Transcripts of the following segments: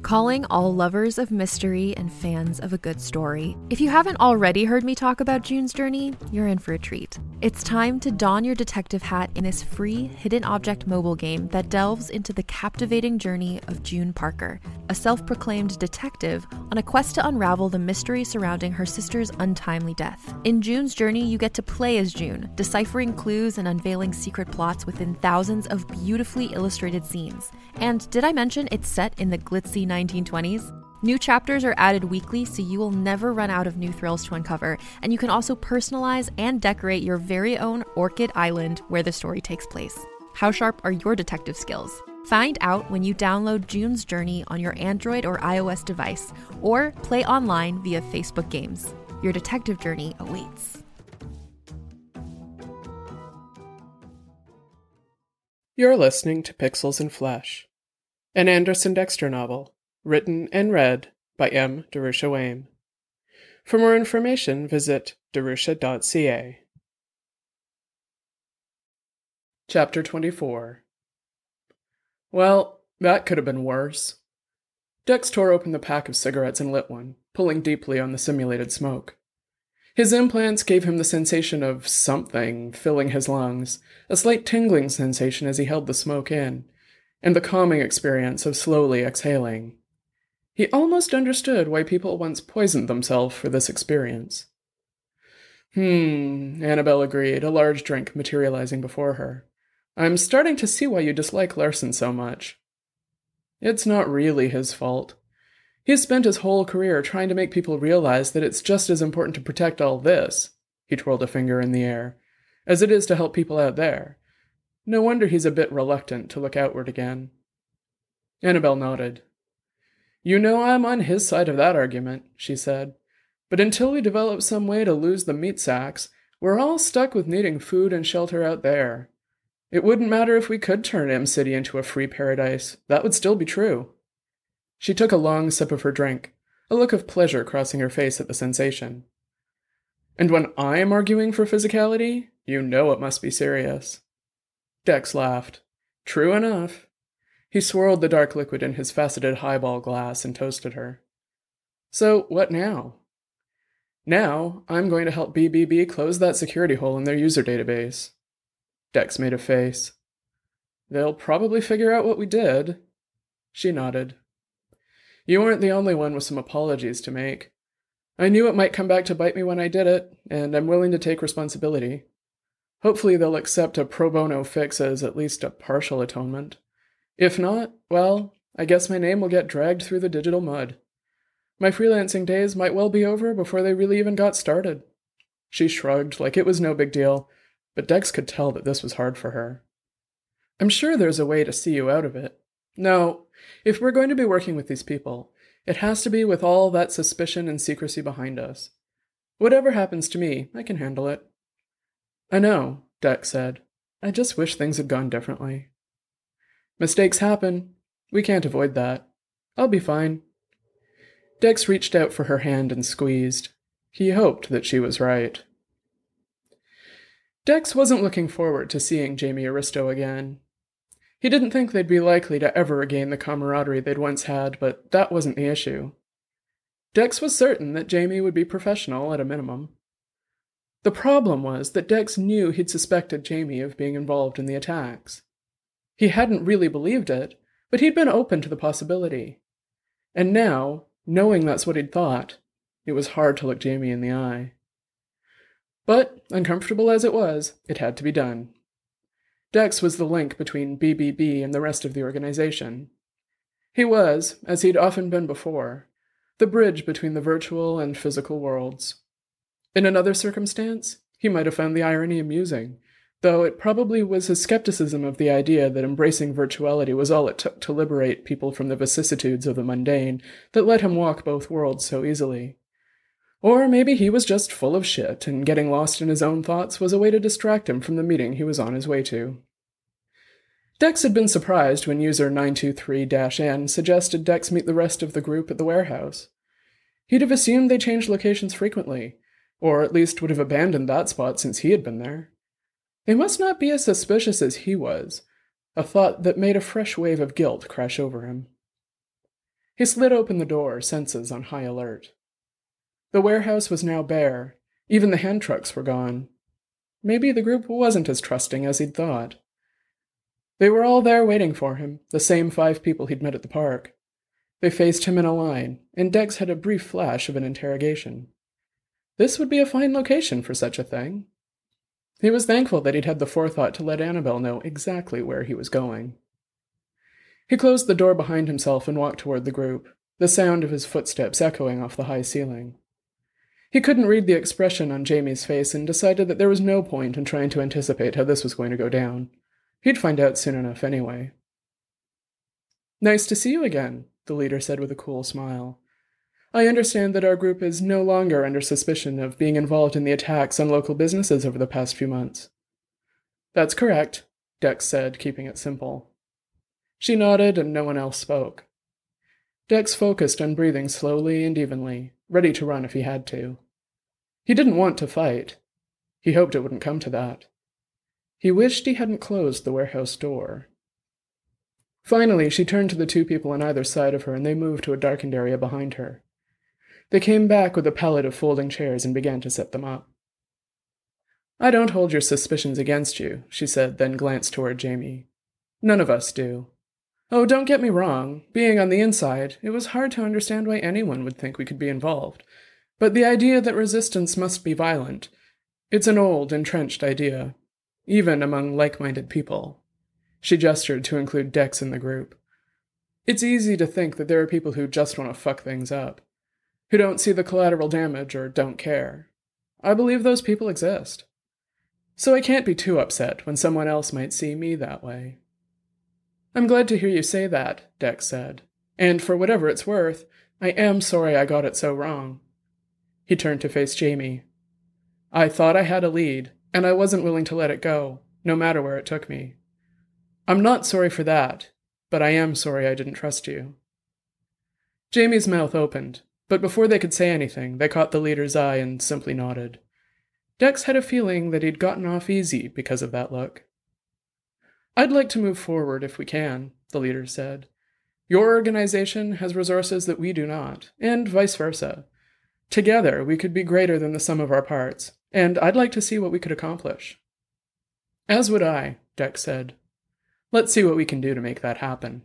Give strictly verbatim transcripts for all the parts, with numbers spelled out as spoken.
Calling all lovers of mystery and fans of a good story. If you haven't already heard me talk about June's Journey, you're in for a treat. It's time to don your detective hat in this free hidden object mobile game that delves into the captivating journey of June Parker, a self-proclaimed detective on a quest to unravel the mystery surrounding her sister's untimely death. In June's Journey, you get to play as June, deciphering clues and unveiling secret plots within thousands of beautifully illustrated scenes. And did I mention it's set in the glitzy nineteen twenties? New chapters are added weekly, so you will never run out of new thrills to uncover, and you can also personalize and decorate your very own Orchid Island where the story takes place. How sharp are your detective skills? Find out when you download June's Journey on your Android or iOS device, or play online via Facebook Games. Your detective journey awaits. You're listening to Pixels and Flesh, an Anderson Dexter novel, written and read by M. Darusha Wayne. For more information, visit darusha dot c a. Chapter twenty-four. Well, that could have been worse. Dex tore open the pack of cigarettes and lit one, pulling deeply on the simulated smoke. His implants gave him the sensation of something filling his lungs, a slight tingling sensation as he held the smoke in, and the calming experience of slowly exhaling. He almost understood why people once poisoned themselves for this experience. Hmm, Annabelle agreed, a large drink materializing before her. I'm starting to see why you dislike Larson so much. It's not really his fault. He's spent his whole career trying to make people realize that it's just as important to protect all this, he twirled a finger in the air, as it is to help people out there. No wonder he's a bit reluctant to look outward again. Annabelle nodded. You know I'm on his side of that argument, she said. But until we develop some way to lose the meat sacks, we're all stuck with needing food and shelter out there. It wouldn't matter if we could turn M City into a free paradise. That would still be true. She took a long sip of her drink, a look of pleasure crossing her face at the sensation. And when I'm arguing for physicality, you know it must be serious. Dex laughed. True enough. He swirled the dark liquid in his faceted highball glass and toasted her. So, what now? Now, I'm going to help B B B close that security hole in their user database. Dex made a face. They'll probably figure out what we did. She nodded. You weren't the only one with some apologies to make. I knew it might come back to bite me when I did it, and I'm willing to take responsibility. Hopefully they'll accept a pro bono fix as at least a partial atonement. If not, well, I guess my name will get dragged through the digital mud. My freelancing days might well be over before they really even got started. She shrugged like it was no big deal, but Dex could tell that this was hard for her. I'm sure there's a way to see you out of it. No, if we're going to be working with these people, it has to be with all that suspicion and secrecy behind us. Whatever happens to me, I can handle it. I know, Dex said. I just wish things had gone differently. Mistakes happen. We can't avoid that. I'll be fine. Dex reached out for her hand and squeezed. He hoped that she was right. Dex wasn't looking forward to seeing Jamie Aristo again. He didn't think they'd be likely to ever regain the camaraderie they'd once had, but that wasn't the issue. Dex was certain that Jamie would be professional at a minimum. The problem was that Dex knew he'd suspected Jamie of being involved in the attacks. He hadn't really believed it, but he'd been open to the possibility. And now, knowing that's what he'd thought, it was hard to look Jamie in the eye. But, uncomfortable as it was, it had to be done. Dex was the link between B B B and the rest of the organization. He was, as he'd often been before, the bridge between the virtual and physical worlds. In another circumstance, he might have found the irony amusing, though it probably was his skepticism of the idea that embracing virtuality was all it took to liberate people from the vicissitudes of the mundane that let him walk both worlds so easily. Or maybe he was just full of shit, and getting lost in his own thoughts was a way to distract him from the meeting he was on his way to. Dex had been surprised when user nine two three N suggested Dex meet the rest of the group at the warehouse. He'd have assumed they changed locations frequently, or at least would have abandoned that spot since he had been there. They must not be as suspicious as he was, a thought that made a fresh wave of guilt crash over him. He slid open the door, senses on high alert. The warehouse was now bare. Even the hand trucks were gone. Maybe the group wasn't as trusting as he'd thought. They were all there waiting for him, the same five people he'd met at the park. They faced him in a line, and Dex had a brief flash of an interrogation. This would be a fine location for such a thing. He was thankful that he'd had the forethought to let Annabelle know exactly where he was going. He closed the door behind himself and walked toward the group, the sound of his footsteps echoing off the high ceiling. He couldn't read the expression on Jamie's face and decided that there was no point in trying to anticipate how this was going to go down. He'd find out soon enough anyway. "Nice to see you again," the leader said with a cool smile. "I understand that our group is no longer under suspicion of being involved in the attacks on local businesses over the past few months." "That's correct," Dex said, keeping it simple. She nodded and no one else spoke. Dex focused on breathing slowly and evenly, ready to run if he had to. He didn't want to fight. He hoped it wouldn't come to that. He wished he hadn't closed the warehouse door. Finally, she turned to the two people on either side of her and they moved to a darkened area behind her. They came back with a pallet of folding chairs and began to set them up. "I don't hold your suspicions against you," she said, then glanced toward Jamie. "None of us do. Oh, don't get me wrong. Being on the inside, it was hard to understand why anyone would think we could be involved. But the idea that resistance must be violent, it's an old, entrenched idea, even among like-minded people." She gestured to include Dex in the group. "It's easy to think that there are people who just want to fuck things up, who don't see the collateral damage or don't care. I believe those people exist. So I can't be too upset when someone else might see me that way." "I'm glad to hear you say that," Dex said. "And for whatever it's worth, I am sorry I got it so wrong." He turned to face Jamie. "I thought I had a lead, and I wasn't willing to let it go, no matter where it took me. I'm not sorry for that, but I am sorry I didn't trust you." Jamie's mouth opened, but before they could say anything, they caught the leader's eye and simply nodded. Dex had a feeling that he'd gotten off easy because of that look. "I'd like to move forward if we can," the leader said. "Your organization has resources that we do not, and vice versa. Together, we could be greater than the sum of our parts, and I'd like to see what we could accomplish." "As would I," Dex said. "Let's see what we can do to make that happen."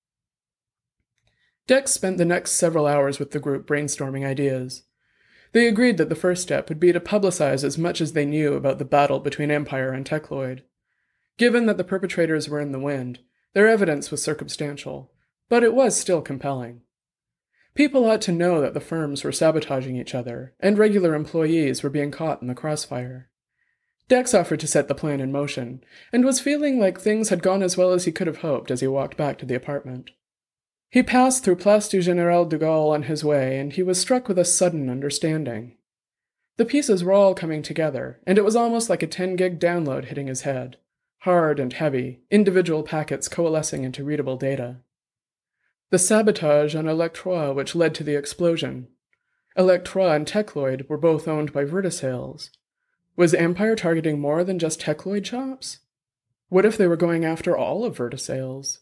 Dex spent the next several hours with the group brainstorming ideas. They agreed that the first step would be to publicize as much as they knew about the battle between Empire and Techloid. Given that the perpetrators were in the wind, their evidence was circumstantial, but it was still compelling. People ought to know that the firms were sabotaging each other, and regular employees were being caught in the crossfire. Dex offered to set the plan in motion, and was feeling like things had gone as well as he could have hoped as he walked back to the apartment. He passed through Place du Général de Gaulle on his way, and he was struck with a sudden understanding. The pieces were all coming together, and it was almost like a ten-gig download hitting his head. Hard and heavy, individual packets coalescing into readable data. The sabotage on Electrois which led to the explosion. Electrois and Techloid were both owned by Vertisales. Was Empire targeting more than just Techloid shops? What if they were going after all of Vertisales?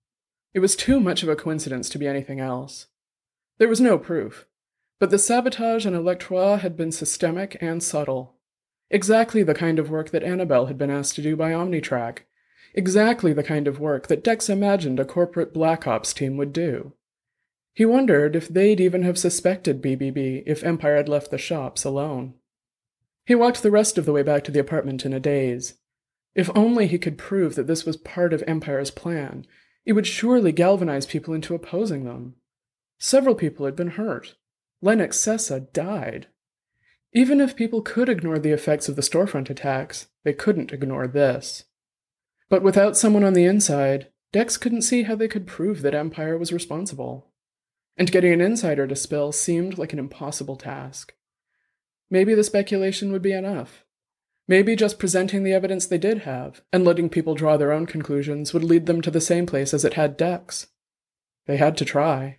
It was too much of a coincidence to be anything else. There was no proof, but the sabotage on Electrois had been systemic and subtle. Exactly the kind of work that Annabelle had been asked to do by Omnitrack. Exactly the kind of work that Dex imagined a corporate Black Ops team would do. He wondered if they'd even have suspected B B B if Empire had left the shops alone. He walked the rest of the way back to the apartment in a daze. If only he could prove that this was part of Empire's plan, it would surely galvanize people into opposing them. Several people had been hurt. Lennox Sessa died. Even if people could ignore the effects of the storefront attacks, they couldn't ignore this. But without someone on the inside, Dex couldn't see how they could prove that Empire was responsible. And getting an insider to spill seemed like an impossible task. Maybe the speculation would be enough. Maybe just presenting the evidence they did have, and letting people draw their own conclusions would lead them to the same place as it had Dex. They had to try.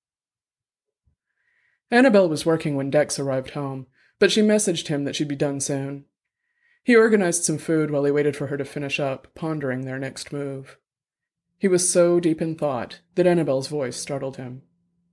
Annabelle was working when Dex arrived home, but she messaged him that she'd be done soon. He organized some food while he waited for her to finish up, pondering their next move. He was so deep in thought that Annabelle's voice startled him.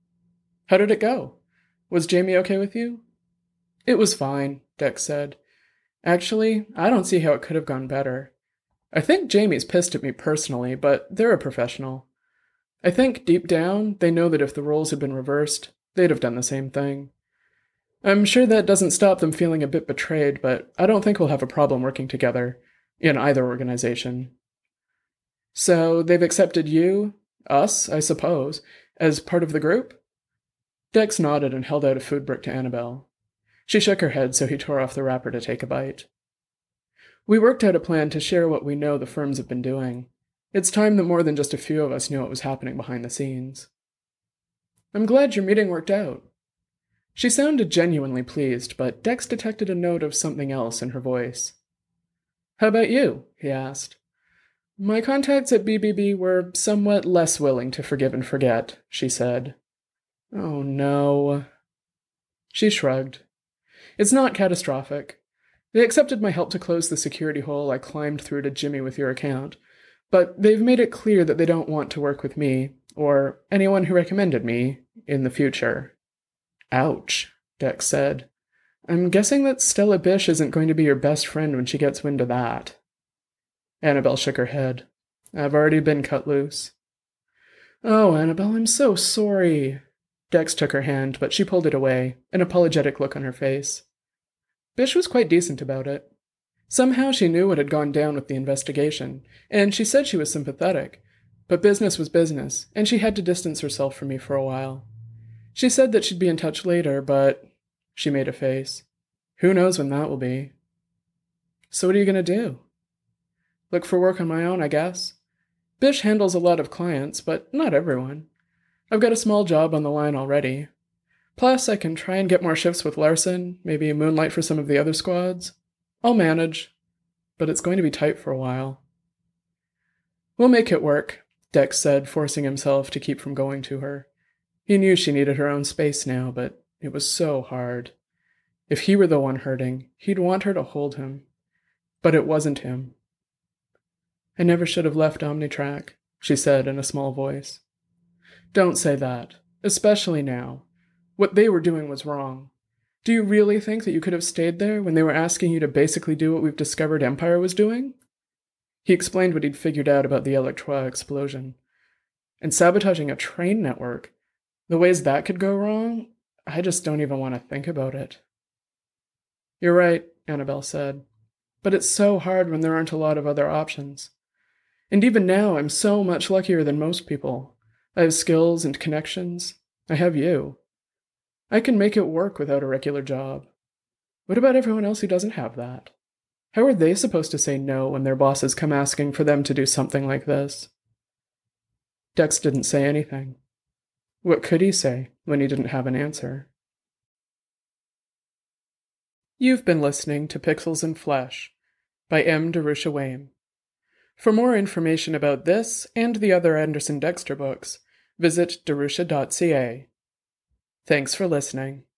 How did it go? Was Jamie okay with you? It was fine, Dex said. Actually, I don't see how it could have gone better. I think Jamie's pissed at me personally, but they're a professional. I think deep down, they know that if the roles had been reversed, they'd have done the same thing. I'm sure that doesn't stop them feeling a bit betrayed, but I don't think we'll have a problem working together, in either organization. So they've accepted you, us, I suppose, as part of the group? Dex nodded and held out a food brick to Annabelle. She shook her head, so he tore off the wrapper to take a bite. We worked out a plan to share what we know the firms have been doing. It's time that more than just a few of us knew what was happening behind the scenes. I'm glad your meeting worked out. She sounded genuinely pleased, but Dex detected a note of something else in her voice. How about you? He asked. My contacts at B B B were somewhat less willing to forgive and forget, she said. Oh no. She shrugged. It's not catastrophic. They accepted my help to close the security hole I climbed through to Jimmy with your account, but they've made it clear that they don't want to work with me, or anyone who recommended me, in the future. Ouch, Dex said. I'm guessing that Stella Bish isn't going to be your best friend when she gets wind of that. Annabelle shook her head. I've already been cut loose. Oh, Annabelle, I'm so sorry. Dex took her hand, but she pulled it away, an apologetic look on her face. Bish was quite decent about it. Somehow she knew what had gone down with the investigation, and she said she was sympathetic. But business was business, and she had to distance herself from me for a while. She said that she'd be in touch later, but... She made a face. Who knows when that will be? So what are you going to do? Look for work on my own, I guess. Bish handles a lot of clients, but not everyone. I've got a small job on the line already. Plus, I can try and get more shifts with Larson, maybe moonlight for some of the other squads. I'll manage, but it's going to be tight for a while. We'll make it work, Dex said, forcing himself to keep from going to her. He knew she needed her own space now, but it was so hard. If he were the one hurting, he'd want her to hold him. But it wasn't him. I never should have left Omnitrack, she said in a small voice. Don't say that, especially now. What they were doing was wrong. Do you really think that you could have stayed there when they were asking you to basically do what we've discovered Empire was doing? He explained what he'd figured out about the Electrois explosion. And sabotaging a train network, the ways that could go wrong, I just don't even want to think about it. You're right, Annabelle said. But it's so hard when there aren't a lot of other options. And even now, I'm so much luckier than most people. I have skills and connections. I have you. I can make it work without a regular job. What about everyone else who doesn't have that? How are they supposed to say no when their bosses come asking for them to do something like this? Dex didn't say anything. What could he say when he didn't have an answer? You've been listening to Pixels and Flesh by M. Darusha Wame. For more information about this and the other Anderson Dexter books, visit darusha dot c a. Thanks for listening.